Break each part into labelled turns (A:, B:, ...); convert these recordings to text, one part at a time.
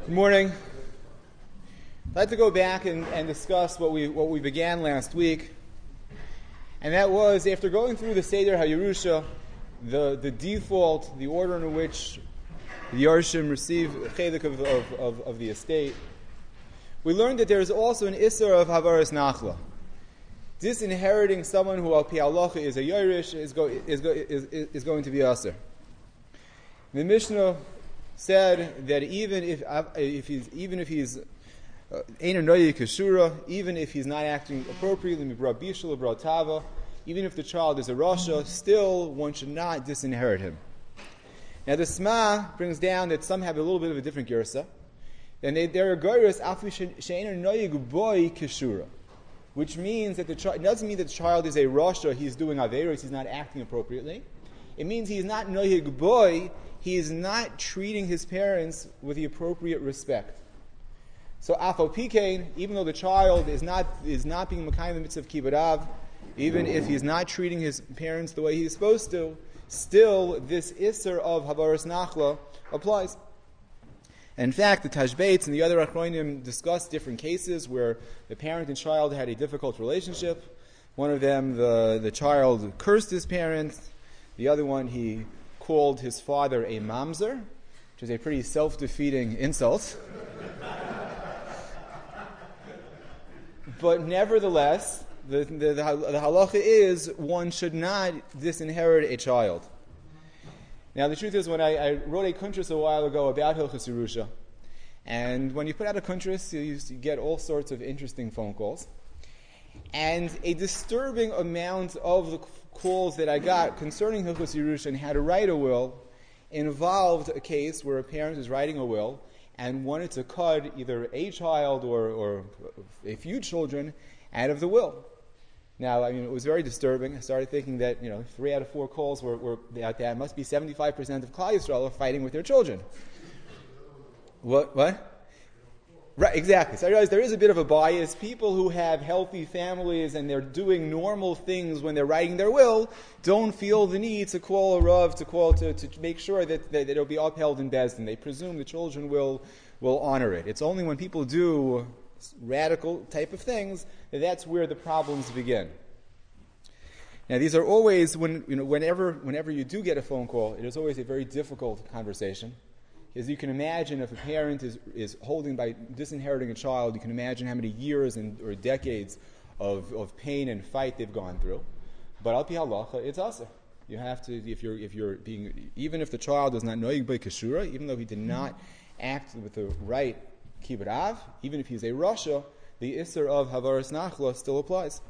A: Good morning. I'd like to go back and discuss what we began last week, and that was, after going through the Seder HaYerusha, the default, the order in which the Yarshim receive chelik of the estate, we learned that there is also an Isser of Havaras Nachla. Disinheriting someone who al pi halacha is a Yerush is going to be Asr. The Mishnah said that even if he's Einer Noye Keshura, even if he's not acting appropriately, Mibra Bishul, Mibra Tava, even if the child is a Rasha, still one should not disinherit him. Now the Sma brings down that some have a little bit of a different girsa, and there are Geiras Afi She'einer Noye Boy Keshura, which means that it doesn't mean that the child is a Rasha, he's doing Averos, he's not acting appropriately. It means he's not Noyeg Boy, he is not treating his parents with the appropriate respect. So Afal Pikain, even though the child is not being Makayim the mitzvah of Kibbud Av, even if he's not treating his parents the way he's supposed to, still this Isser of Havaras Nachla applies. And in fact, the Tashbates and the other Achronim discuss different cases where the parent and child had a difficult relationship. One of them, the child cursed his parents. The other one, he called his father a mamzer, which is a pretty self-defeating insult. But nevertheless, the halacha is one should not disinherit a child. Now the truth is, when I wrote a kuntras a while ago about Hilchos Yerusha, and when you put out a kuntras, you get all sorts of interesting phone calls. And a disturbing amount of the calls that I got concerning Hilchos Yerusha and how to write a will involved a case where a parent is writing a will and wanted to cut either a child or a few children out of the will. Now, it was very disturbing. I started thinking that, 3 out of 4 calls were out there. It must be 75% of Klal Yisrael are fighting with their children. What? Right, exactly. So I realized there is a bit of a bias. People who have healthy families and they're doing normal things when they're writing their will don't feel the need to call a Rav, to make sure that it'll be upheld in Bezdin. They presume the children will honor it. It's only when people do radical type of things that's where the problems begin. Now these are always, whenever you do get a phone call, it is always a very difficult conversation. As you can imagine, if a parent is holding by disinheriting a child, you can imagine how many years or decades of pain and fight they've gone through. But al pi halacha, it's asur. You have to, if you're being, even if the child is not noyeg by keshura, even though he did not act with the right kibbud av, even if he's a rasha, the isser of havaras nachla still applies.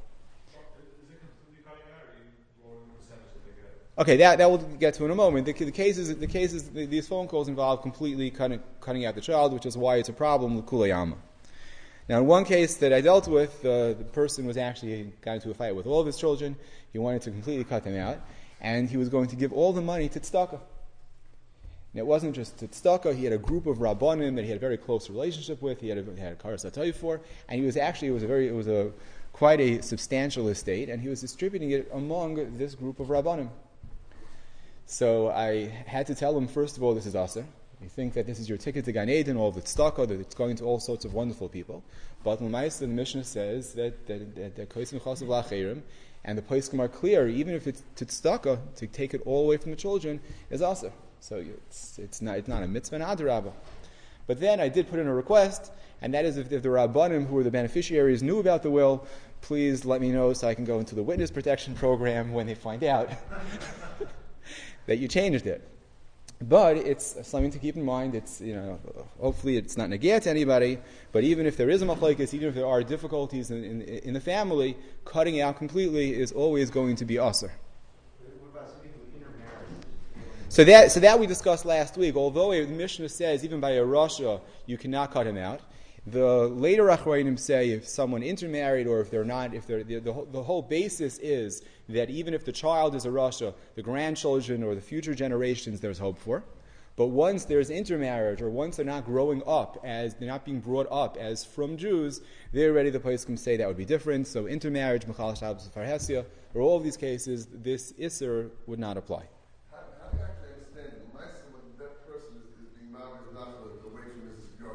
A: Okay, that we'll get to in a moment. The cases, these phone calls involve completely cutting out the child, which is why it's a problem with kulayama. Now, in one case that I dealt with, the person was actually got into a fight with all of his children. He wanted to completely cut them out, and he was going to give all the money to tzedakah. Now, it wasn't just to tzedakah. He had a group of rabbanim that he had a very close relationship with. He had a karas hatayv for, and it was quite a substantial estate, and he was distributing it among this group of rabbanim. So I had to tell him, first of all, this is asur. You think that this is your ticket to Gan Eden, all of the tzedakah, that it's going to all sorts of wonderful people. But the Mishnah says that kosim chasav la'acherim, and the poskim are clear, even if it's to tzedakah, to take it all away from the children, is asur. So it's not a mitzvah, and adarabah. But then I did put in a request, and that is if the rabbanim who were the beneficiaries knew about the will, please let me know so I can go into the witness protection program when they find out that you changed it. But it's something to keep in mind. It's, hopefully it's not negate to anybody, but even if there is a machlokes, even if there are difficulties in the family, cutting out completely is always going to be asur.
B: What about some people who intermarry?
A: So that we discussed last week. Although the Mishnah says even by a rasha you cannot cut him out, the later Achronim say if someone intermarried or if they're not, the whole basis is that even if the child is a rasha, the grandchildren or the future generations there's hope for. But once there's intermarriage, or once they're not growing up they're not being brought up as from Jews, they're ready. The poskim say that would be different. So intermarriage, mechal shabbos farhesia, or all of these cases, this isser would not apply.
C: How do you actually understand the when that person is being married away from Mrs. Gershon?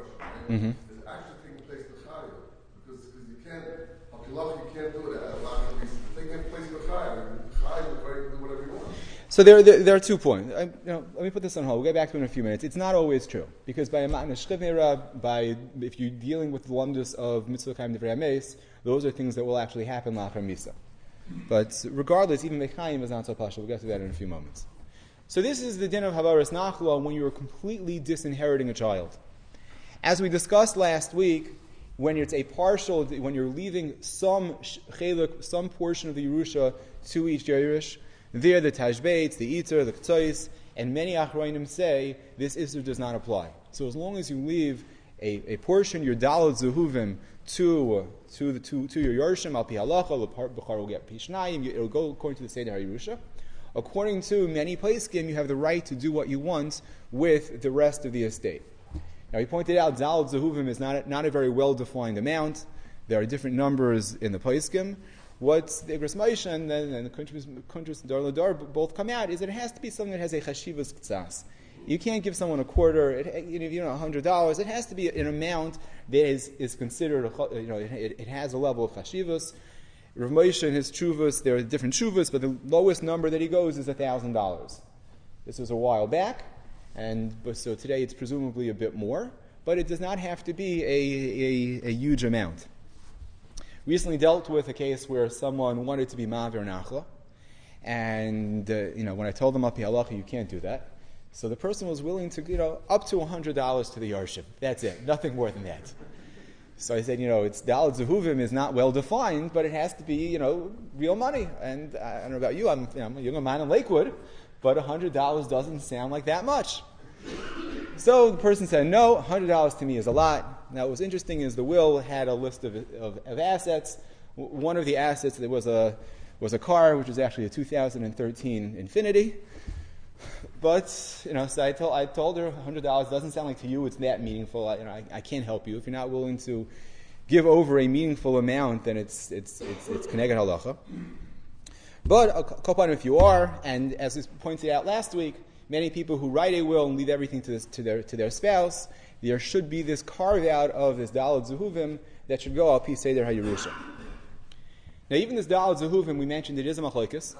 A: Mm-hmm.
C: is actually taking place in the Chayil. Because you can't, you can't do it at a lot of reasons. Taking place in the Chayil, the Chayil is ready to do whatever you want.
A: So there are 2 points. Let me put this on hold. We'll get back to it in a few minutes. It's not always true. Because by if you're dealing with the lumdus of mitzvah kaim divrei hameis, those are things that will actually happen la'achar misa. But regardless, even mechayim is not so pashut. We'll get to that in a few moments. So this is the din of havaras nachla when you are completely disinheriting a child. As we discussed last week, when it's a partial, when you're leaving some portion of the Yerusha to each Yerush, there the Tashbeitz, the Iter, the K'tzois, and many Achronim say this issue does not apply. So as long as you leave a portion, your Dalad Zehuvim, to your Yerusha, Al Pi Halacha, B'char will get Pishnayim, it'll go according to the Seder HaYerusha. According to many Poskim, you have the right to do what you want with the rest of the estate. Now, he pointed out Dalad Zehuvim is not a very well-defined amount. There are different numbers in the Poskim. What the Igros Moshe and the Kuntrus Dar Ladar both come out is that it has to be something that has a chashivas k'tzas. You can't give someone a quarter, $100. It has to be an amount that is considered, it has a level of chashivas. Rav Moshe and his tshuvas, there are different tshuvas, but the lowest number that he goes is $1,000. This was a while back, so today it's presumably a bit more, but it does not have to be a huge amount. Recently dealt with a case where someone wanted to be ma'aver nachla, and when I told them up halacha, you can't do that. So the person was willing to, up to $100 to the yarship. That's it, nothing more than that. So I said, it's Dalad Zehuvim is not well defined, but it has to be, real money. And I don't know about you, I'm a young man in Lakewood, but $100 doesn't sound like that much. So the person said, no, $100 to me is a lot. Now, what was interesting is the will had a list of assets. One of the assets there was a car, which was actually a 2013 Infiniti. But so I told her $100 doesn't sound like to you it's that meaningful. I can't help you if you're not willing to give over a meaningful amount. Then it's keneged halacha. But a couple if you are, and as we pointed out last week, many people who write a will and leave everything to their spouse, there should be this carve out of this Dalad Zehuvim that should go al pi Seder HaYerusha. Now, even this Dalad Zehuvim, we mentioned it is a machlokes.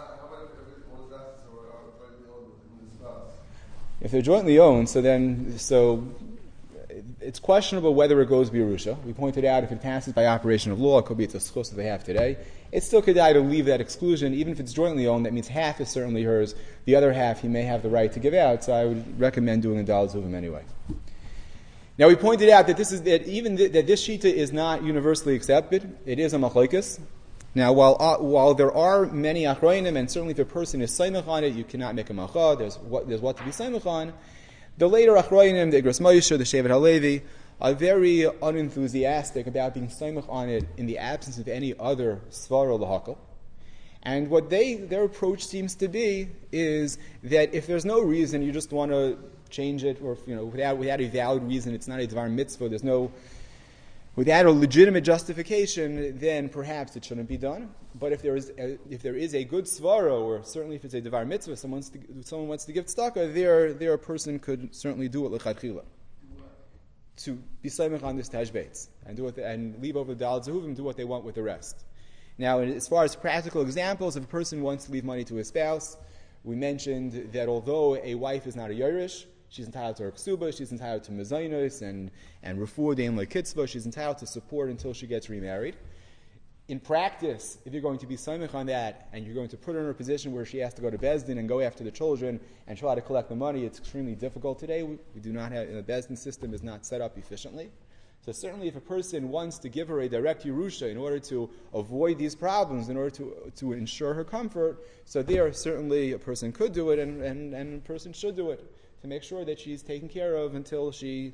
A: If they're jointly owned, so it's questionable whether it goes b'Yerusha. We pointed out if it passes by operation of law, it could be it's a schus that they have today. It's still kedai to leave that exclusion, even if it's jointly owned. That means half is certainly hers. The other half he may have the right to give out. So I would recommend doing a Dalad Zehuvim anyway. Now we pointed out that this shita is not universally accepted. It is a machlokes. Now, while there are many achronim, and certainly if a person is saimach on it, you cannot make a macha. There's what to be saimach on. The later achronim, the Igros Moshe, the Shevet HaLevi, are very unenthusiastic about being saimach on it in the absence of any other svara l'hakol. And what their approach seems to be is that if there's no reason, you just want to change it, or without a valid reason, it's not a dvar mitzvah. Without a legitimate justification, then perhaps it shouldn't be done. But if there is a good svara, or certainly if it's a devar mitzvah, someone wants to give tzedakah, there a person could certainly do it l'chadchila, to be saimach on this tashbeitz and leave over the Dalad Zehuvim, do what they want with the rest. Now, as far as practical examples, if a person wants to leave money to his spouse, we mentioned that although a wife is not a yerush, she's entitled to her ksuba, she's entitled to mezainos and refuah dein lekitzvah, she's entitled to support until she gets remarried. In practice, if you're going to be saimach on that, and you're going to put her in a position where she has to go to Beis Din and go after the children and try to collect the money, it's extremely difficult today. We do not have, the Beis Din system is not set up efficiently. So certainly if a person wants to give her a direct Yerusha in order to avoid these problems, in order to ensure her comfort, so there certainly a person could do it and a person should do it, to make sure that she's taken care of until she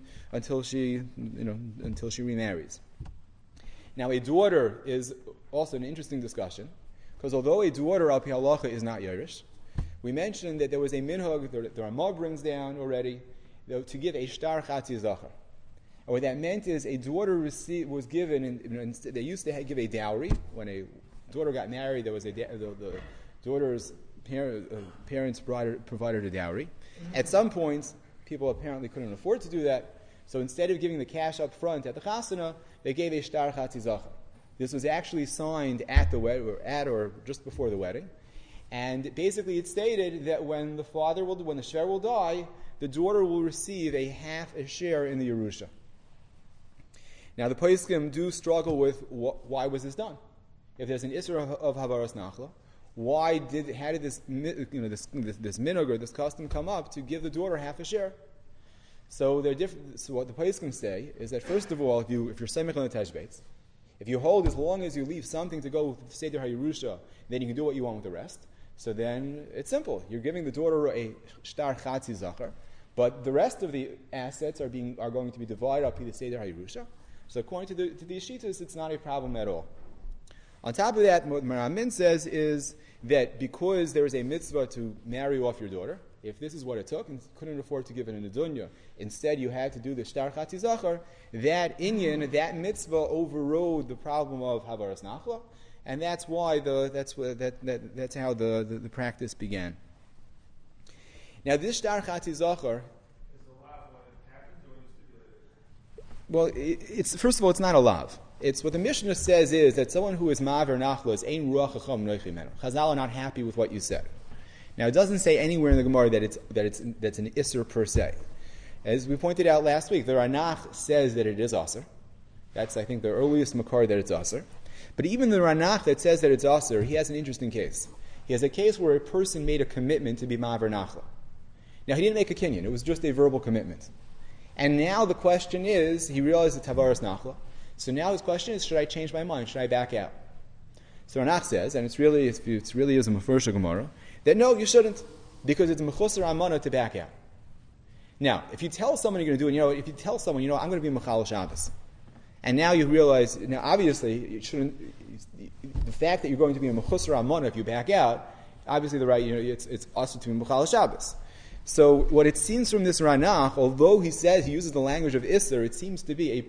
A: remarries. Now, a daughter is also an interesting discussion, because although a daughter al pi halacha is not yerush, we mentioned that there was a minhag, the Ramah brings down already, to give a shtar chatzi zachar. And what that meant is a daughter was given, they used to give a dowry. When a daughter got married, there was the daughter's parents provided a dowry. At some points, people apparently couldn't afford to do that, So instead of giving the cash up front at the chasana, they gave a shtar chatzi zachar. This was actually signed at the wedding, or just before the wedding. And basically it stated that when the shver will die, the daughter will receive half a share in the Yerusha. Now the poskim do struggle with why was this done? If there's an isser of havaras nachla, how did this minhag or this custom come up to give the daughter half a share? So they're different. So what the poskim say is that first of all, if you're semich on the teshbeitz, if you hold as long as you leave something to go with the Seder HaYerusha, then you can do what you want with the rest. So then it's simple. You're giving the daughter a shtar chatzi zachar, but the rest of the assets are going to be divided up to the Seder HaYerusha. So according to the Yeshitas, it's not a problem at all. On top of that, what Maramin says is that because there is a mitzvah to marry off your daughter, if this is what it took and couldn't afford to give it in a dunya, instead you had to do the shtar chatzi zachar, that inyan, that mitzvah overrode the problem of havaras nachla, and that's why that's how the practice began. Now this shtar chatzi zachar, well, it's first of all, it's not a lav. It's what the Mishnah says is that someone who is ma'aver nachla is ein ruach chacham noichi menu. Chazal are not happy with what you said. Now it doesn't say anywhere in the Gemara that's an isser per se. As we pointed out last week, the Ranach says that it is aser. That's, I think, the earliest makar that it's aser. But even the Ranach that says that it's aser, he has an interesting case. He has a case where a person made a commitment to be ma'aver nachla. Now he didn't make a kinyan; it was just a verbal commitment. And now the question is, he realized it's havaras nachla. So now his question is, should I change my mind? Should I back out? So Ranach says, and it really is a Mefursha Gemara, that no, you shouldn't, because it's mechusar amana to back out. Now, if you tell someone you're going to do it, I'm going to be mechal Shabbos, and now you realize, now obviously, you shouldn't. The fact that you're going to be a mechusar amana if you back out, obviously it's also to be mechal Shabbos. So what it seems from this Ranach, although he says he uses the language of Isser, it seems to be a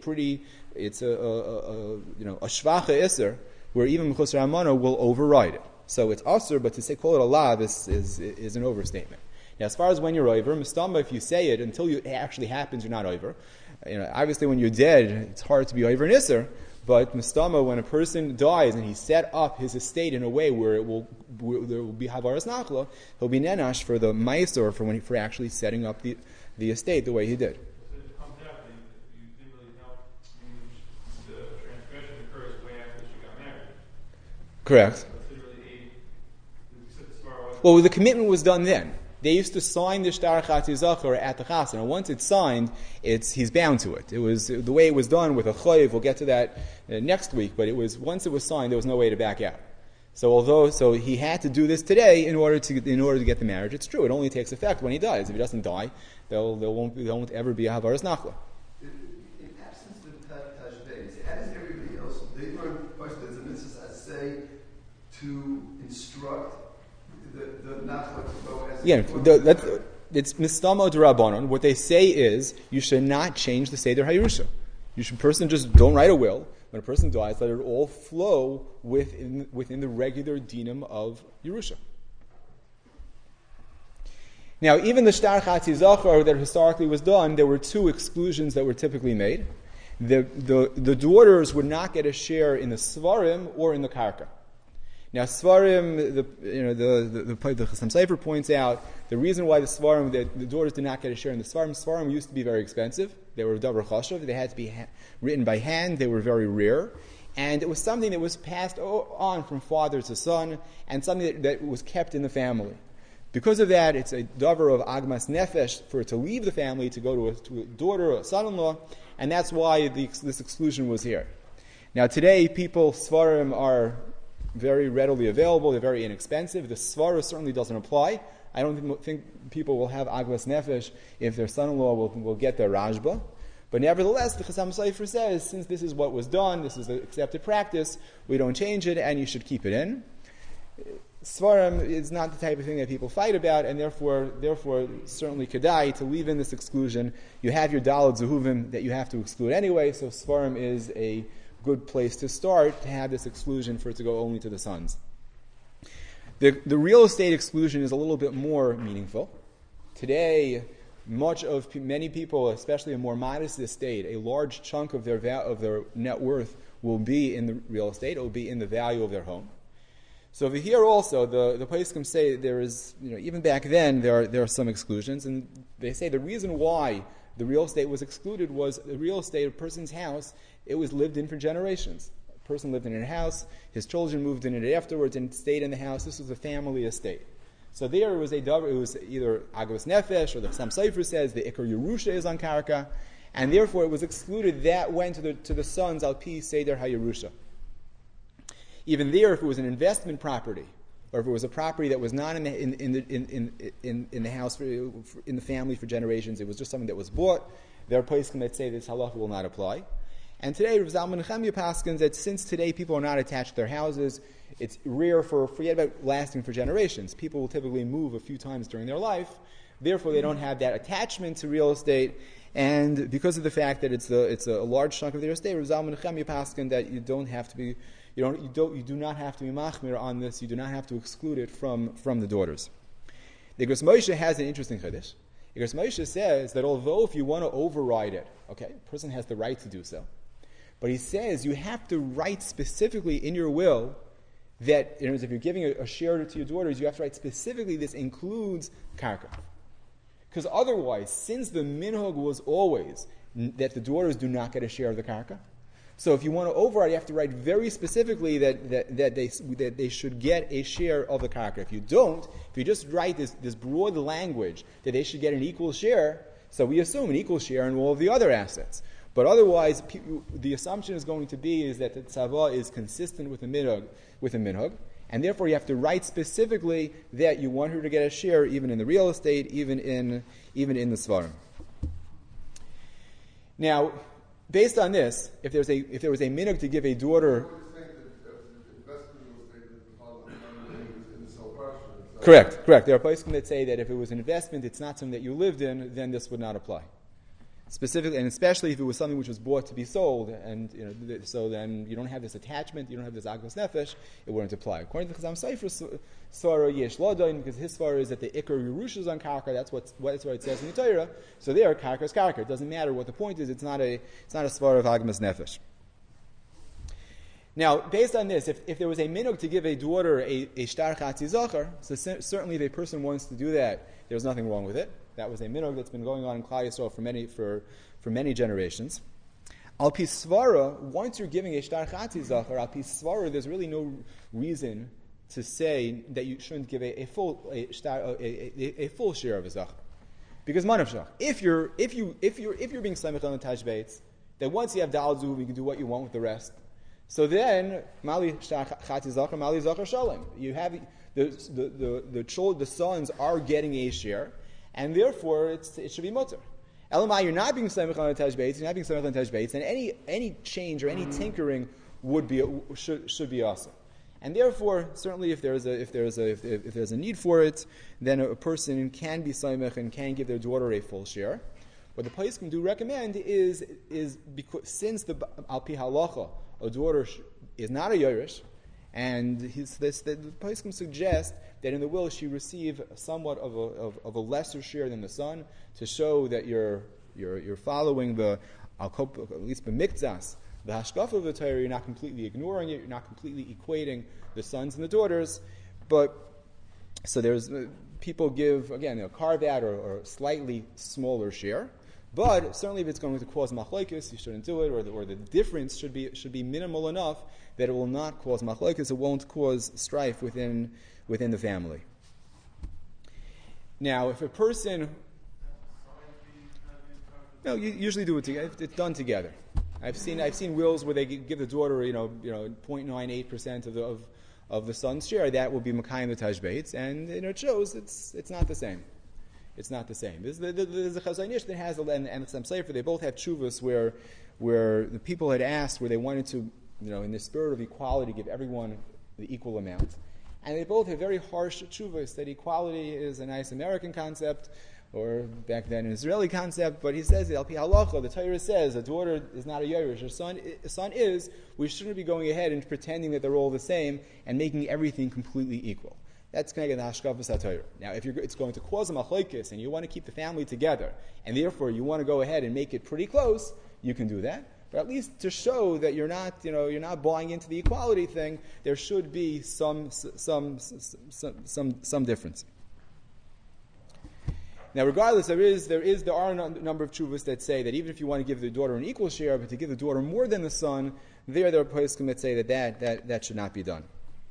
A: shvacha Isser, where even Mechusar Amana will override it. So it's Asr, but to call it a lav is an overstatement. Now, as far as when you're over, Mistama, if you say it until it actually happens, you're not over. Obviously, when you're dead, it's hard to be over in Isser. But Mistama, when a person dies and he set up his estate in a way where there will be havaras nachla, he'll be nenash for the ma'aser for actually setting up the estate the way he did.
D: So it comes out that you didn't really know the transgression occurs way after she got married.
A: Correct.
D: Well,
A: the commitment was done then. They used to sign the shtar chatzi zachar at the chasana. Once it's signed, he's bound to it. It was the way it was done with a chayiv. We'll get to that next week. But once it was signed, there was no way to back out. So he had to do this today in order to get the marriage. It's true. It only takes effect when he dies. If he doesn't die, there won't ever be a havaras nachla.
E: In absence of tashbeis, how does everybody else? They learn first there's a mitzvah as say to instruct the nachla to go as
A: it's mistama d'Rabbanan. What they say is you should not change the Seder HaYerusha. Person just don't write a will. When a person dies, let it all flow within the regular dinam of Yerusha. Now, even the shtar chatzi zachar that historically was done, there were two exclusions that were typically made. The daughters would not get a share in the svarim or in the karka. Now, svarim, the Chassam Sofer points out the reason why the daughters did not get a share in the svarim used to be very expensive. They were davar chashav. They had to be written by hand. They were very rare. And it was something that was passed on from father to son, and something that was kept in the family. Because of that, it's a davar of agmas nefesh for it to leave the family to go to a daughter or a son-in-law, and that's why this exclusion was here. Now, today, svarim are very readily available. They're very inexpensive. The svara certainly doesn't apply. I don't think people will have agmas nefesh if their son-in-law will get their rajba. But nevertheless, the Chassam Sofer says, since this is what was done, this is the accepted practice, we don't change it, and you should keep it in. Svarim is not the type of thing that people fight about, and therefore, certainly kedai to leave in this exclusion. You have your daled zehuvim that you have to exclude anyway, so Svarim is a good place to start to have this exclusion for it to go only to the sons. The real estate exclusion is a little bit more meaningful. Today, many people, especially a more modest estate, a large chunk of their net worth will be in the real estate. It will be in the value of their home. So over here also, the poskim say there is, even back then there are some exclusions, and they say the reason why the real estate was excluded was the real estate, a person's house, it was lived in for generations. A person lived in a house, his children moved in it afterwards and stayed in the house. This was a family estate. So there it was either Agos Nefesh, or the Sam Sefer says the Ikar Yerusha is on Karka, and therefore it was excluded. That went to the sons Al Pi Seder HaYerusha. Even there, if it was an investment property, or if it was a property that was not in the house in the family for generations, it was just something that was bought, there are poskim that say this halacha will not apply. And today, Rav Zalman Nechemia paskins that since today people are not attached to their houses, it's rare forget about lasting for generations. People will typically move a few times during their life. Therefore, they don't have that attachment to real estate. And because of the fact that it's a large chunk of their estate, Rav Zalman Nechemia paskin that you do not have to be machmir on this. You do not have to exclude it from the daughters. The Igros Moshe has an interesting chiddush. Igros Moshe says that although if you want to override it, okay, a person has the right to do so. But he says you have to write specifically in your will that, if you're giving a share to your daughters, you have to write specifically this includes karka. Because otherwise, since the minhag was always that the daughters do not get a share of the karka, so if you want to override, you have to write very specifically that they should get a share of the karka. If you don't, if you just write this broad language that they should get an equal share, so we assume an equal share in all of the other assets. But otherwise, the assumption is going to be is that the tzava is consistent with the minhag, and therefore you have to write specifically that you want her to get a share, even in the real estate, even in the svarim. Now, based on this, if there was a minhag to give a daughter, correct. There are places that say that if it was an investment, it's not something that you lived in, then this would not apply. Specifically, and especially if it was something which was bought to be sold, and so then you don't have this attachment, you don't have this agos nefesh, it wouldn't apply. According to Chazam Sefer, Svara yesh lodain, because his svara is that the ikar Yerusha is on karka. That's what it says in the Torah. So there, karka is karka. It doesn't matter what the point is. It's not a svara of agos nefesh. Now, based on this, if there was a minhag to give a daughter a shtar chatzi zachar, so certainly if a person wants to do that, there's nothing wrong with it. That was a minhag that's been going on in Klal Yisrael for many generations. Al pi svara, once you're giving a shtar chatzi zachar, al pi svara, there's really no reason to say that you shouldn't give a full share of a zachar, because manavshach. If you're being samech on the taj beitz, then once you have dal zuv, you can do what you want with the rest. So then, mali shtar chatzi zachar, mali zachar shalom. You have the sons are getting a share, and therefore it should be mutter. Elamai, you're not being samech on the taj beitz, you're not being samech on the taj beitz, and any change or any tinkering should be awesome. And therefore, certainly, if there's a need for it, then a person can be samech and can give their daughter a full share. What the poskim do recommend is because since the al pi halacha, a daughter is not a yorish, and the poskim suggest that in the will she receive somewhat of a lesser share than the son, to show that you're following the at least b'miktzas, the hashkafa of the Torah. You're not completely ignoring it. You're not completely equating the sons and the daughters. But so there's people give again a carve out or a slightly smaller share. But certainly, if it's going to cause machlokes, you shouldn't do it, or the difference should be minimal enough that it will not cause machlokes. It won't cause strife within the family. Now, if a person, no, you usually do it together. It's done together. I've seen wills where they give the daughter 0.98% of the son's share. That will be Makayim the Taj Beitz, and it shows it's not the same. It's not the same. There's a Chazon Ish that has, and Chassam Sefer, they both have tshuvas where the people had asked, where they wanted to, in the spirit of equality, give everyone the equal amount. And they both have very harsh tshuvas that equality is a nice American concept, or back then an Israeli concept, but he says that Al Pi Halacha, the Torah says, a daughter is not a Yerush, a son is, we shouldn't be going ahead and pretending that they're all the same and making everything completely equal. That's connected to Hashkafas HaTorah. Now, if it's going to cause a machlokes and you want to keep the family together, and therefore you want to go ahead and make it pretty close, you can do that. But at least to show that you're not buying into the equality thing, there should be some difference. Now, regardless, there are a number of tshuvas that say that even if you want to give the daughter an equal share, but to give the daughter more than the son, there are poskim that say that should not be done.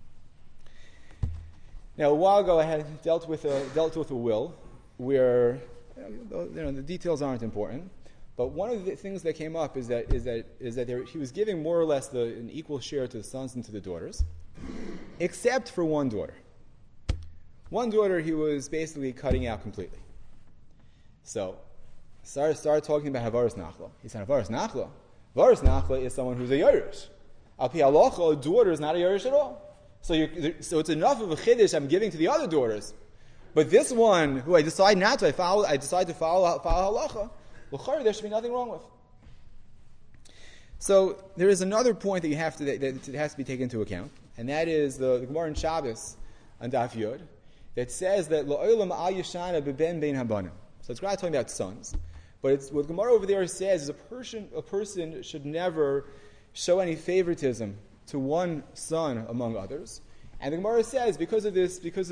A: Now, a while ago, I had dealt with a will where the details aren't important, but one of the things that came up is that he was giving more or less an equal share to the sons and to the daughters, except for one daughter. One daughter he was basically cutting out completely. So, started talking about Havaras Nachla. He said, Havaras Nachla? Havaras Nachla is someone who's a Yerush. Al Pi Halacha, a daughter is not a Yerush at all. So it's enough of a chiddush I'm giving to the other daughters. But this one, who I decide not to, I decide to follow halacha, l'chari, there should be nothing wrong with. So there is another point that has to be taken into account, and that is the Gemara in Shabbos on Daf Yod that says that lo'olam al yeshana beben bein habanim. So it's not talking about sons, but what Gemara over there says is a person should never show any favoritism to one son among others, and the Gemara says because of what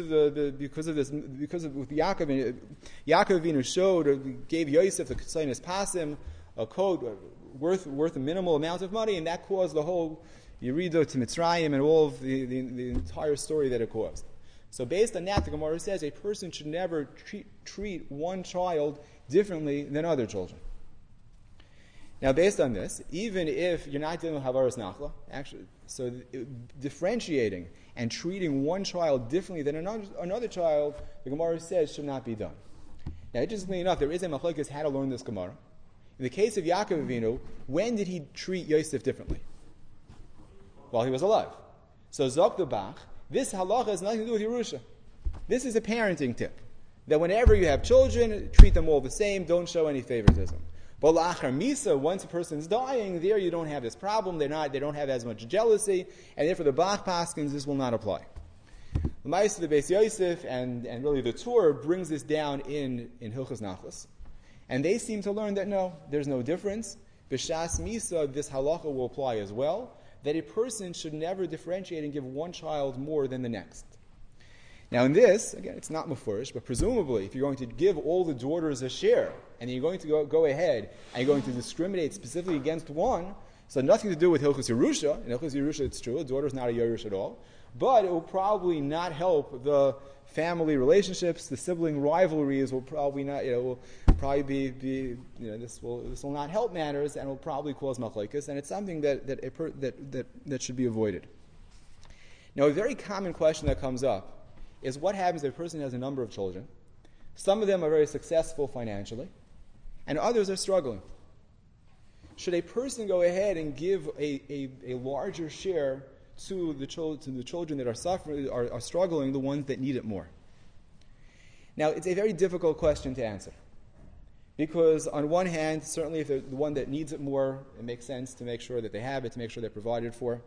A: Yaakov Avinu showed, or gave Yosef the Ketzonis Pasim a coat worth a minimal amount of money, and that caused the whole Yerido to Mitzrayim and all of the entire story that it caused. So based on that, the Gemara says a person should never treat one child differently than other children. Now, based on this, even if you're not dealing with Havaras Nachla, actually, so differentiating and treating one child differently than another child, the Gemara says should not be done. Now, interestingly enough, there is a machlokes how to learn this Gemara. In the case of Yaakov Avinu, when did he treat Yosef differently? While he was alive. So Zok the Bach, this halacha has nothing to do with Yerusha. This is a parenting tip, that whenever you have children, treat them all the same, don't show any favoritism. But la'achar misa, once a person's dying, there you don't have this problem. They don't have as much jealousy, and therefore the Bach Paskins, this will not apply. The Ma'aseh the Beis Yosef and really the Torah brings this down in Hilchos Nachlas, and they seem to learn that no, there's no difference. B'shas misa, this halacha will apply as well. That a person should never differentiate and give one child more than the next. Now in this, again, it's not mufurish, but presumably if you're going to give all the daughters a share, and you're going to go ahead and you're going to discriminate specifically against one, so nothing to do with Hilchos Yerusha. In Hilchos Yerusha it's true, a daughter is not a Yerush at all, but it will probably not help the family relationships, the sibling rivalries will probably not, will probably be this will not help matters and will probably cause machlokes, and it's something that should be avoided. Now a very common question that comes up is what happens if a person has a number of children. Some of them are very successful financially, and others are struggling. Should a person go ahead and give a larger share to the children that are suffering, are struggling, the ones that need it more? Now, it's a very difficult question to answer. Because on one hand, certainly if they're the one that needs it more, it makes sense to make sure that they have it, to make sure they're provided for.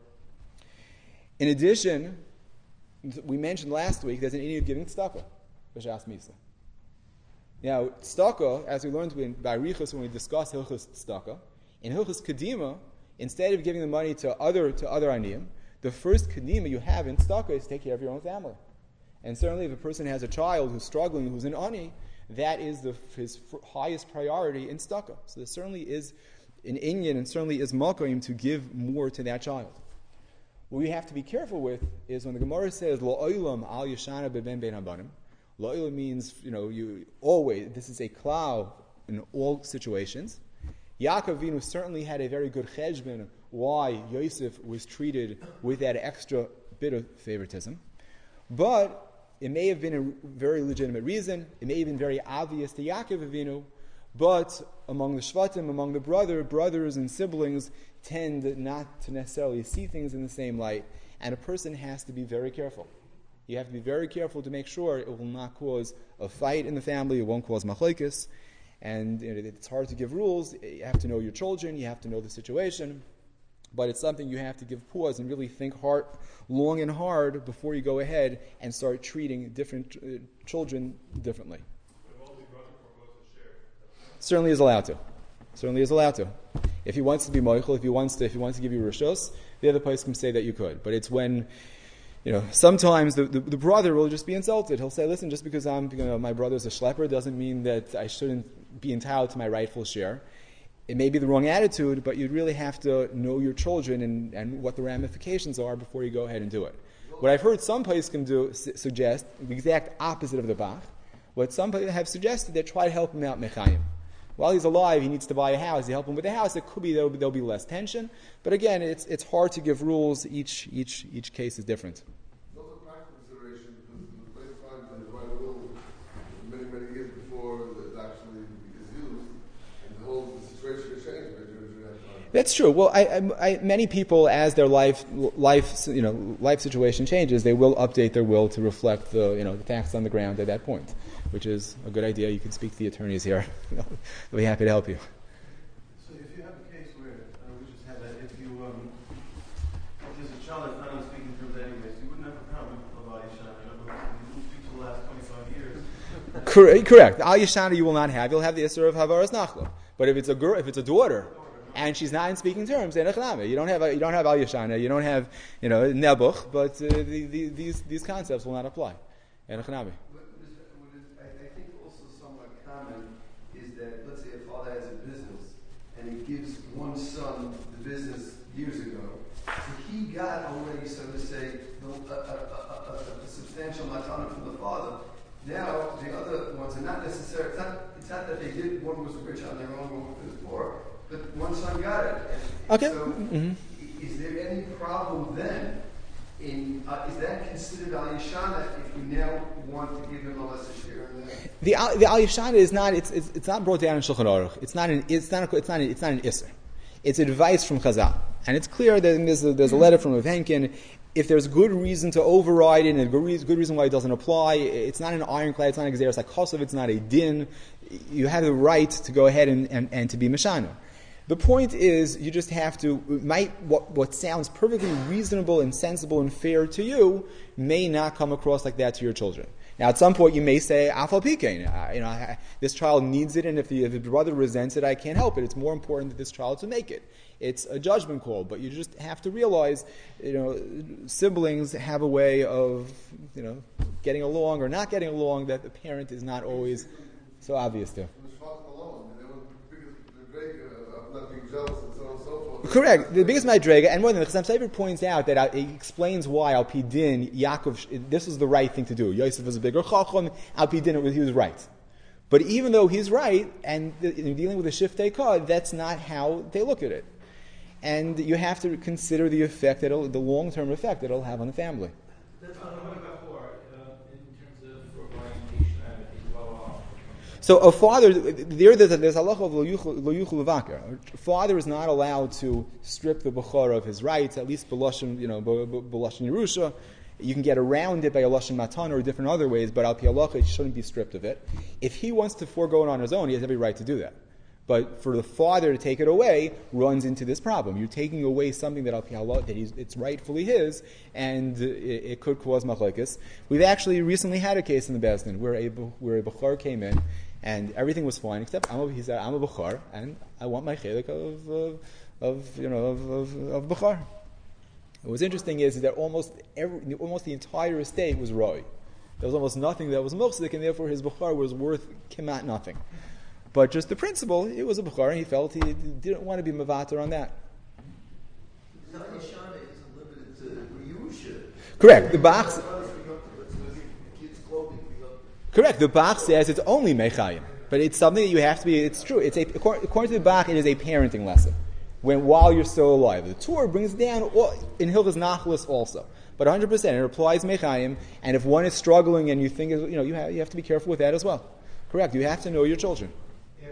A: In addition, we mentioned last week there's an idea of giving tzedakah, b'shas misa. Now, tzedakah, as we learned by Arichos when we discussed Hilchos tzedakah, in Hilchos Kedima, instead of giving the money to other aniyim, the first kedima you have in tzedakah is to take care of your own family. And certainly if a person has a child who's struggling, who's an ani, that is his highest priority in tzedakah. So there certainly is an inyan and certainly is makom to give more to that child. What we have to be careful with is when the Gemara says lo'olam al yeshana beben bein habanim, lo'olam means you always, this is a klal in all situations. Yaakov Avinu certainly had a very good cheshbon why Yosef was treated with that extra bit of favoritism, but it may have been a very legitimate reason. It may have been very obvious to Yaakov Avinu, but among the Shvatim, among the brothers and siblings, tend not to necessarily see things in the same light, and a person has to be very careful. You have to be very careful to make sure it will not cause a fight in the family, it won't cause machlokes, and it's hard to give rules. You have to know your children, you have to know the situation, But it's something you have to give pause and really think long and hard before you go ahead and start treating different children differently. Certainly is allowed to. Certainly is allowed to. If he wants to be moichel, if he wants to give you rishos, the other place can say that you could. But it's when, sometimes the brother will just be insulted. He'll say, listen, just because my brother's a schlepper doesn't mean that I shouldn't be entitled to my rightful share. It may be the wrong attitude, but you really have to know your children and what the ramifications are before you go ahead and do it. What I've heard some places can suggest, the exact opposite of the Bach, what some places have suggested, they try to help him out mechayim. While he's alive, he needs to buy a house. You help him with the house. It could be there'll be less tension, but again, it's hard to give rules. Each case is different.
C: Those are practical considerations because later times they write a will many years before it actually is used, and the whole situation has changed during that time.
A: That's true. Well, many people, as their life situation changes, they will update their will to reflect the facts on the ground at that point, which is a good idea. You can speak to the attorneys here; they'll be happy to help you.
E: So, if you have a case where we just had that, if there's a child that's not on speaking terms anyways, you wouldn't have a problem with Al Yishana. You didn't speak for the last 25 years.
A: Correct. Al Yishana you will not have. You'll have the Isser of Havaras Nachla. But if it's a daughter, and she's not in speaking terms, then you don't have Al Yishana, you don't have Nebuch, but these concepts will not apply.
E: What I think also somewhat common is that, let's say a father has a business and he gives one son the business years ago. So he got already, so to say, a substantial matana from the father. Now the other ones are not necessarily. It's not that they did. One was rich on their own, one was poor, but one son got it.
A: Okay.
E: So, is there any problem then? Is that considered Al Yishana if you now want to give him a lesser share in that?
A: The Al Yishana is not. It's not brought down in Shulchan Aruch. It's not an Isser. It's advice from Chazal, and it's clear that there's a letter from Rav Henkin. If there's good reason to override it and good reason why it doesn't apply, it's not an ironclad. It's not an Xeris HaKosov. It's not a din. You have the right to go ahead and to be Meshana. The point is, you just have to, what sounds perfectly reasonable and sensible and fair to you may not come across like that to your children. Now, at some point, you may say, Afal Pikein, this child needs it, and if the brother resents it, I can't help it. It's more important that this child to make it. It's a judgment call, but you just have to realize, siblings have a way of, getting along or not getting along that the parent is not always so obvious to. Correct. The biggest madrega, and more than that, Chassam Sofer points out that he explains why Al Pi Din, Yaakov, this was the right thing to do. Yosef was a bigger chacham. Al Pi Din, he was right. But even though he's right, and in dealing with the shiftei kod, that's not how they look at it. And you have to consider the effect, the long-term effect that it'll have on the family.
D: That's what I'm about in terms of orientation and well off.
A: So a father, there's halacha of lo yuchel levaker. A father is not allowed to strip the bechor of his rights, at least b'lashon Yerusha. You can get around it by a lashon matan or different other ways, but al pi halacha, it shouldn't be stripped of it. If he wants to forego it on his own, he has every right to do that. But for the father to take it away runs into this problem. You're taking away something that al pi halacha, it's rightfully his, and it could cause machlokes. We've actually recently had a case in the Beis Din where a bechor came in. And everything was fine, except he said, I'm a Bechar, and I want my chelik of Bechar. What's interesting is that almost the entire estate was Roy. There was almost nothing that was Mochzik, and therefore his Bechar was worth kemat nothing. But just the principle, it was a Bechar, and he felt he didn't want to be Mavatar on that.
E: Al Yishana is limited to Yerusha.
A: Correct. The Bach. Correct. The Bach says it's only mechayim, but it's something that you have to be. It's true. According to the Bach, it is a parenting lesson. While you're still alive, the Torah brings down in Hilchos Nachlas also, but 100% it applies mechayim. And if one is struggling and you think you have to be careful with that as well. Correct. You have to know your children.
B: If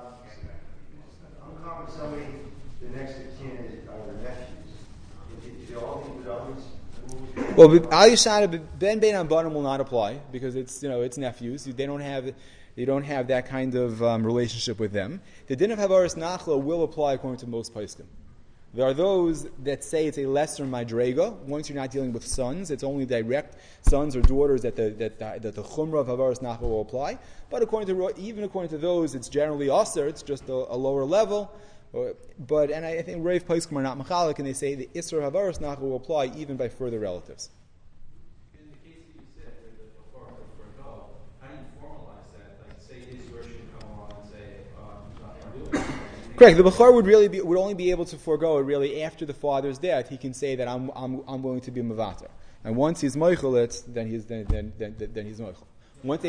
B: I'm calling somebody, the next of kin are the nephews. Do all the brothers?
A: Well, Al Yishana Ben Abanim will not apply because it's nephews. They don't have that kind of relationship with them. The din of Havaras Nachla will apply according to most poskim. There are those that say it's a lesser madrega. Once you're not dealing with sons, it's only direct sons or daughters that the chumrah of havaras nachla will apply. But even according to those, it's generally aser. It's just a lower level. And I think Rav Paiskim are not machalik, and they say the isser havaras nachla will apply even by further relatives.
F: In the case that you said, with the bachar for a dog, how do you formalize that? Like, say Israel should come along and say, I'm not going to do it.
A: Correct. The bachar would only be able to forego it really after the father's death. He can say that I'm willing to be mavater, and once he's moichel it, then he's moichel. Once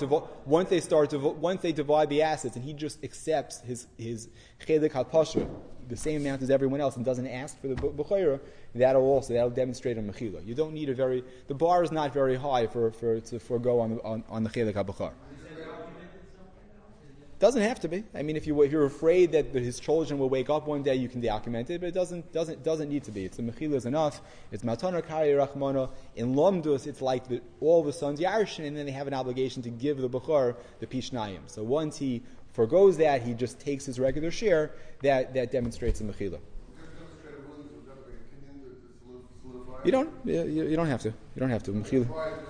A: they divide the assets and he just accepts his chedek hapasha, the same amount as everyone else, and doesn't ask for the bechira, that'll demonstrate a mechila. You don't need the bar is not very high to forego on the chedek habachar. Doesn't have to be. I mean, if you're afraid that his children will wake up one day, you can document it, but it doesn't need to be. It's the mechila is enough. It's matana kari rachmana. In lomdus, it's like all the sons yarshin, and then they have an obligation to give the bechor the pishnayim. So once he forgoes that, he just takes his regular share. That demonstrates the mechila. You don't have to. You don't have to. Mechila.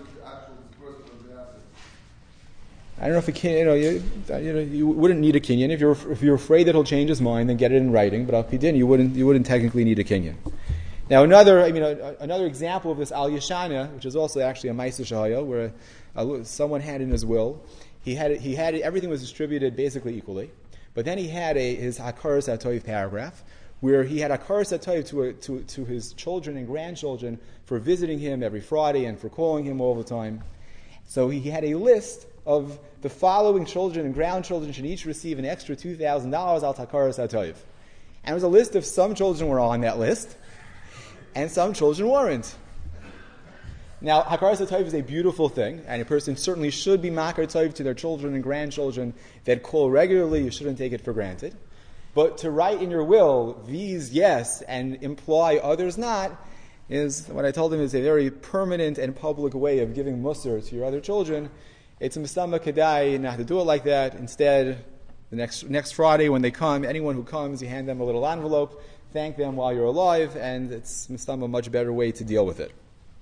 A: I don't know if a kinyan, you wouldn't need a kinyan. If you're afraid that he'll change his mind, then get it in writing. But if he didn't, you wouldn't technically need a kinyan. Now another example of this al yashana, which is also actually a ma'aser shahaya, where someone had in his will, he had everything was distributed basically equally, but then he had his hakaras hatoiv paragraph, where he had hakaras hatoiv to his children and grandchildren for visiting him every Friday and for calling him all the time. So he had a list of the following children and grandchildren should each receive an extra $2,000 al takaras hatoiv. And it was a list of some children were on that list, and some children weren't. Now, hakaras hatoiv is a beautiful thing, and a person certainly should be makar tov to their children and grandchildren that call regularly. You shouldn't take it for granted. But to write in your will, these yes, and imply others not, is what I told him is a very permanent and public way of giving musar to your other children. It's a mistama kedai not to do it like that. Instead, the next Friday when they come, anyone who comes, you hand them a little envelope, thank them while you're alive, and it's mistama a much better way to deal with it.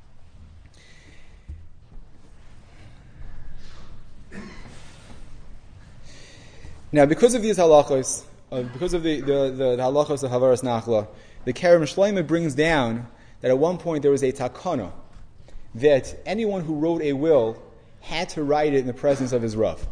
A: Now, because of these halachos, because of the halachos of havaras nachla, the Kerem Shloimeh brings down that at one point there was a takana that anyone who wrote a will had to write it in the presence of his Rav.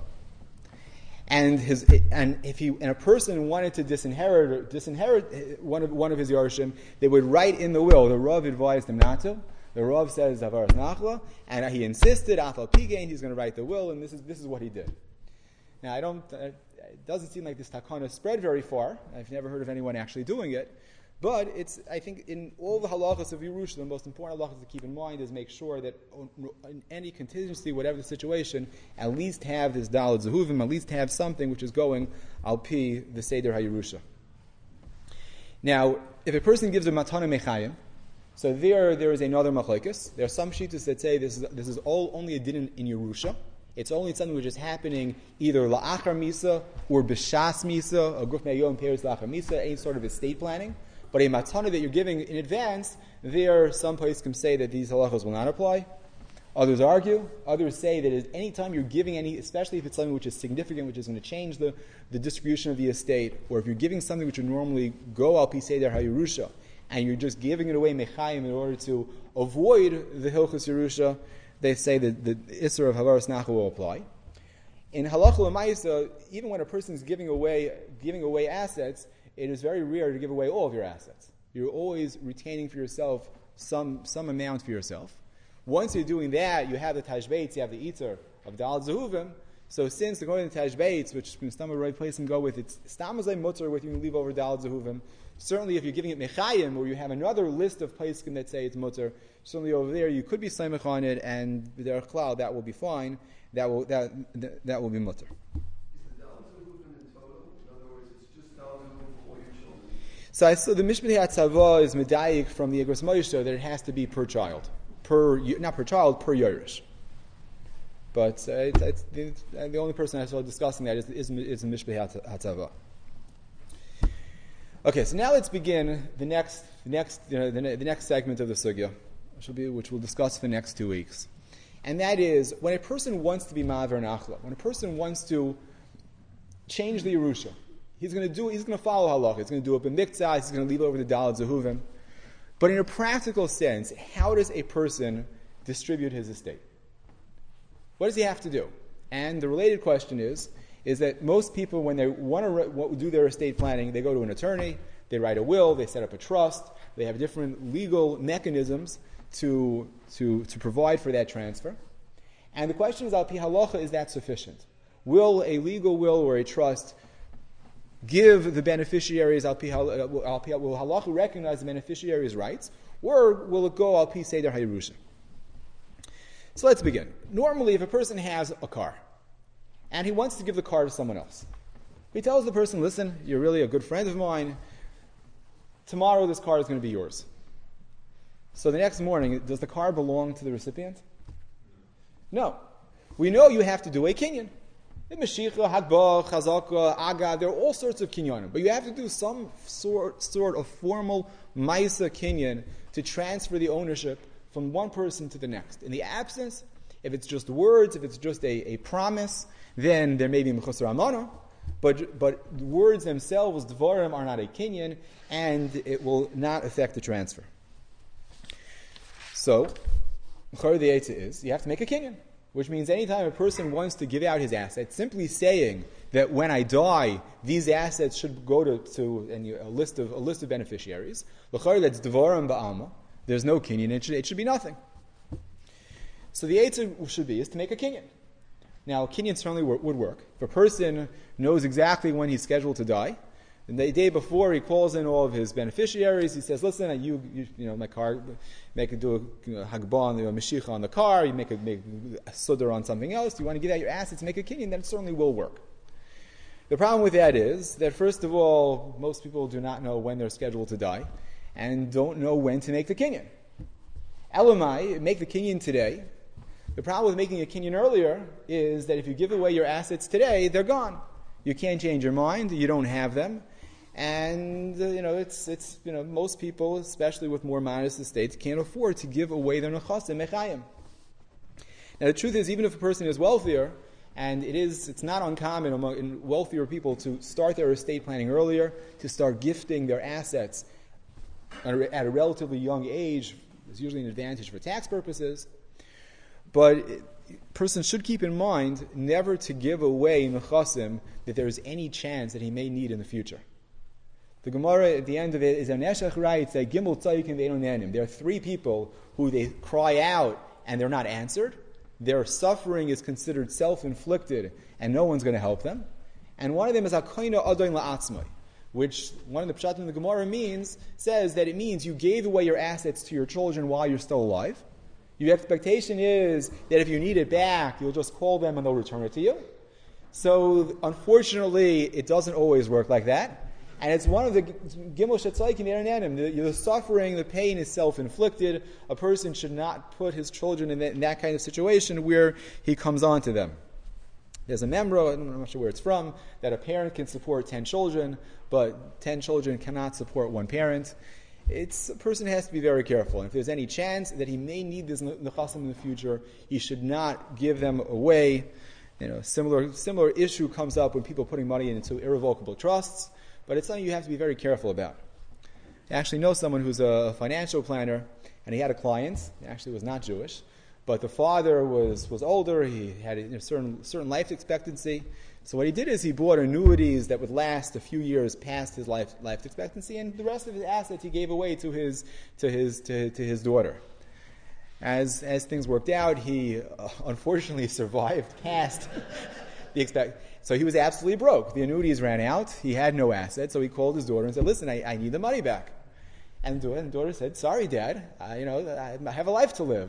A: And if a person wanted to disinherit one of his Yarshim, they would write in the will. The Rav advised him not to. The Rav says havaras nachla, and he insisted afal pigein he's going to write the will, and this is what he did. Now it doesn't seem like this takana spread very far. I've never heard of anyone actually doing it. But I think in all the halachas of Yerusha, the most important halachas to keep in mind is make sure that in any contingency, whatever the situation, at least have this daled zehuvim, at least have something which is going al pi the Seder HaYerusha. Now, if a person gives a matana mechayim, so there is another machlokes. There are some shittas that say this is only a din in Yerusha. It's only something which is happening either la'achar misa or b'shas misa, a guf me'ayom peres la'achar misa, any sort of estate planning. But a matana that you're giving in advance, some places can say that these halachos will not apply. Others argue. Others say that any time you're giving especially if it's something which is significant, which is going to change the distribution of the estate, or if you're giving something which would normally go al pi seder hayerusha, and you're just giving it away mechayim in order to avoid the hilchos Yerusha, they say that the isser of havaras nachla will apply. In halacha l'maisa, even when a person is giving away assets, it is very rare to give away all of your assets. You're always retaining for yourself some amount for yourself. Once you're doing that, you have the tashbeitz, you have the eater of dal zehuvim. So since they're going to tashbeitz, which Stam the right place and go with, it's stamazay mutter with you can leave over dal zehuvim. Certainly, if you're giving it mechayim, or you have another list of places that say it's mutter, certainly over there you could be saimach on it, and b'derech klal that will be fine. That will be mutter. So the Mishpatei HaTzava is medayik from the Igros Moshe that it has to be per child, per Yerush. But the only person I saw discussing that is the Mishpatei HaTzava. Okay, so now let's begin the next segment of the sugya, which we'll discuss for the next 2 weeks. And that is, when a person wants to be Ma'aver Nachla, when a person wants to change the Yerusha, he's going to follow halacha. He's going to do it b'miktzah. He's going to leave over the Daled Zehuvim. But in a practical sense, how does a person distribute his estate? What does he have to do? And the related question is that most people, when they want to do their estate planning, they go to an attorney, they write a will, they set up a trust, they have different legal mechanisms to provide for that transfer. And the question is, al pi halacha, is that sufficient? Will a legal will or a trust give the beneficiaries, will halacha recognize the beneficiaries' rights, or will it go al pi seder hayerusha? So let's begin. Normally, if a person has a car, and he wants to give the car to someone else, he tells the person, listen, you're really a good friend of mine, tomorrow this car is going to be yours. So the next morning, does the car belong to the recipient? No. We know you have to do a kinyan. Meshicha, Hagbah, Chazaka, Aga, there are all sorts of kinyanim. But you have to do some sort of formal Maisa kinyan to transfer the ownership from one person to the next. In the absence, if it's just words, if it's just a promise, then there may be Mechusar Amana. But words themselves, Dvarim, are not a kinyan, and it will not affect the transfer. So, the Eitzah is, you have to make a kinyan. Which means anytime a person wants to give out his assets, simply saying that when I die, these assets should go to a list of beneficiaries. L'chayr, that's devarim ba'alma. There's no kinyan. It should be nothing. So the eitzah is to make a kinyan. Now, kinyan certainly would work. If a person knows exactly when he's scheduled to die, and the day before he calls in all of his beneficiaries, he says, listen, my car, do a hagbah on the mashiach on the car, you make a sudar on something else, you want to give out your assets, make a kinyan, then it certainly will work. The problem with that is that, first of all, most people do not know when they're scheduled to die, and don't know when to make the kinyan. Elamai, make the kinyan today. The problem with making a kinyan earlier is that if you give away your assets today, they're gone. You can't change your mind, you don't have them. And it's most people, especially with more modest estates, can't afford to give away their nechasim mechayim. Now the truth is, even if a person is wealthier, and it's not uncommon in wealthier people to start their estate planning earlier, to start gifting their assets at a relatively young age, is usually an advantage for tax purposes. But a person should keep in mind never to give away nechasim that there is any chance that he may need in the future. The Gemara at the end of it is, Neshach writes that Gimel Tzayikim Ve'enonanim. There are 3 people who they cry out and they're not answered. Their suffering is considered self-inflicted and no one's going to help them. And one of them is Hakoina Adoin La'atzmai, which one of the pshatim in the Gemara says that it means you gave away your assets to your children while you're still alive. Your expectation is that if you need it back, you'll just call them and they'll return it to you. So, unfortunately, it doesn't always work like that. And it's one of the Gimel Shetzayikim Yerenanim. The suffering, the pain is self-inflicted. A person should not put his children in that kind of situation where he comes on to them. There's a memra, I'm not sure where it's from, that a parent can support 10 children, but 10 children cannot support one parent. A person has to be very careful. And if there's any chance that he may need this nechasim in the future, he should not give them away. Similar issue comes up when people are putting money into irrevocable trusts. But it's something you have to be very careful about. I actually know someone who's a financial planner, and he had a client. He actually was not Jewish, but the father was older. He had a certain life expectancy. So what he did is he bought annuities that would last a few years past his life expectancy, and the rest of his assets he gave away to his daughter. As things worked out, he unfortunately survived past the expectancy. So he was absolutely broke. The annuities ran out. He had no assets. So he called his daughter and said, listen, I need the money back. And the daughter said, sorry, Dad. I have a life to live.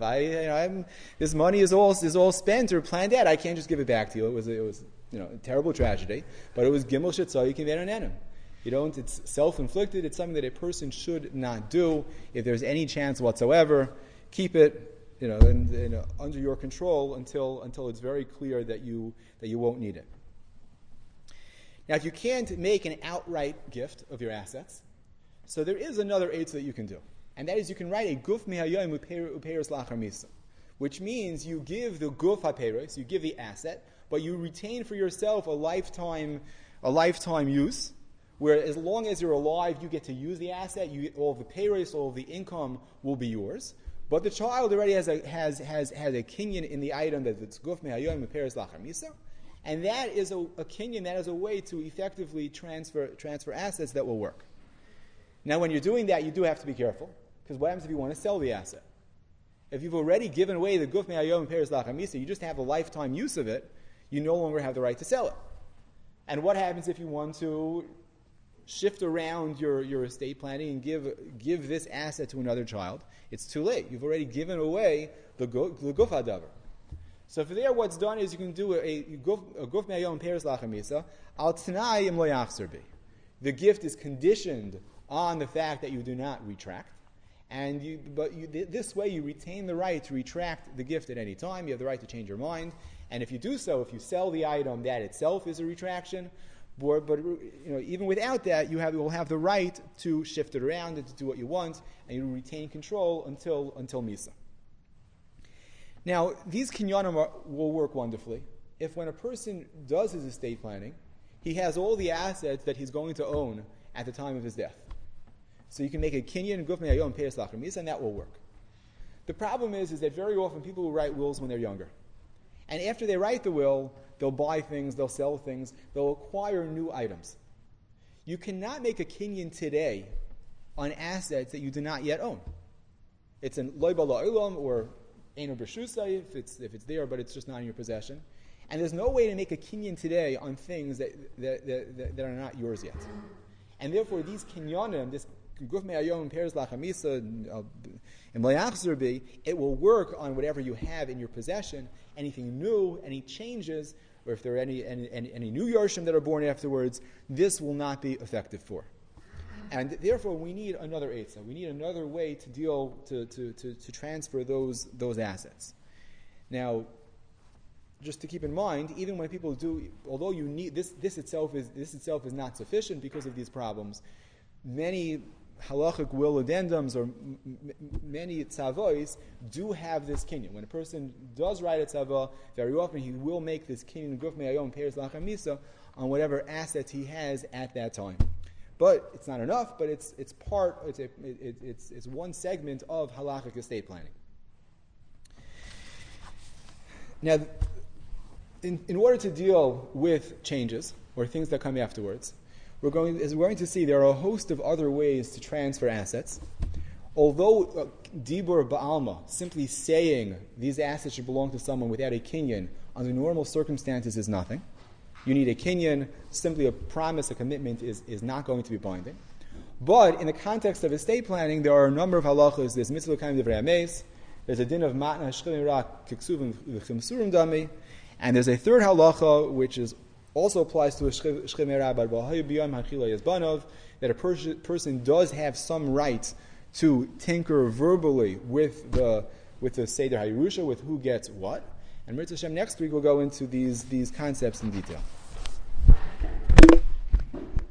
A: This money is all spent or planned out. I can't just give it back to you. It was a terrible tragedy. But it was Gimel Shetzayikim Ve'enonanim. It's self-inflicted. It's something that a person should not do. If there's any chance whatsoever, keep it under your control until it's very clear that you won't need it. Now, if you can't make an outright gift of your assets, so there is another eitz that you can do. And that is you can write a guf mihayom uperos lachar misa, which means you give the guf haperos, you give the asset, but you retain for yourself a lifetime use, where as long as you're alive, you get to use the asset, all of the peros, all of the income will be yours. But the child already has a kinyan in the item that it's guf mihayom uperos lachar misa, and that is a kinyan, that is a way to effectively transfer assets that will work. Now, when you're doing that, you do have to be careful, because what happens if you want to sell the asset? If you've already given away the guf me'ayom peres lachamisa, you just have a lifetime use of it, you no longer have the right to sell it. And what happens if you want to shift around your estate planning and give this asset to another child? It's too late. You've already given away the guf hadavar. So for there, what's done is you can do a guf me'ayom peres lachamisa al t'nai im lo yachzer bi. The gift is conditioned on the fact that you do not retract, this way you retain the right to retract the gift at any time. You have the right to change your mind, and if you do so, if you sell the item, that itself is a retraction. But even without that, you will have the right to shift it around and to do what you want, and you retain control until Misa. Now, these kinyanim will work wonderfully if, when a person does his estate planning, he has all the assets that he's going to own at the time of his death. So you can make a kinyan guf me'ayom peres lachar misa, and that will work. The problem is that very often people will write wills when they're younger. And after they write the will, they'll buy things, they'll sell things, they'll acquire new items. You cannot make a kinyan today on assets that you do not yet own. It's an loy bala olam or eino b'shusa if it's there, but it's just not in your possession. And there's no way to make a kinyan today on things that are not yours yet. And therefore, these kinyanim, this guf me'ayom peres lachamisa and layachzer bi, it will work on whatever you have in your possession. Anything new, any changes, or if there are any new Yorshim that are born afterwards, this will not be effective for. And therefore, we need another eitzah. We need another way to deal to transfer those assets. Now, just to keep in mind, even when people do, although you need this itself is not sufficient because of these problems. Many halachic will addendums or many tzavos do have this kinyan. When a person does write a tzava, very often he will make this kinyan guf me'ayom peres lachar misa on whatever assets he has at that time. But it's not enough. But it's one segment of halachic estate planning. Now, in order to deal with changes or things that come afterwards, we're going to see there are a host of other ways to transfer assets. Although dibur ba'alma, simply saying these assets should belong to someone without a kinyan, under normal circumstances is nothing. You need a kinyan. Simply a promise, a commitment is not going to be binding. But in the context of estate planning, there are a number of halachas. There's mitzvah kaim divrei ames. There's a din of matna shchilin rak kiksuvim v'chimsurim dami. And there's a third halacha, which also applies to a shchimei rabbi, that a person does have some right to tinker verbally with the Seder HaYerusha, with who gets what. And Mitzvah Hashem, next week we'll go into these concepts in detail.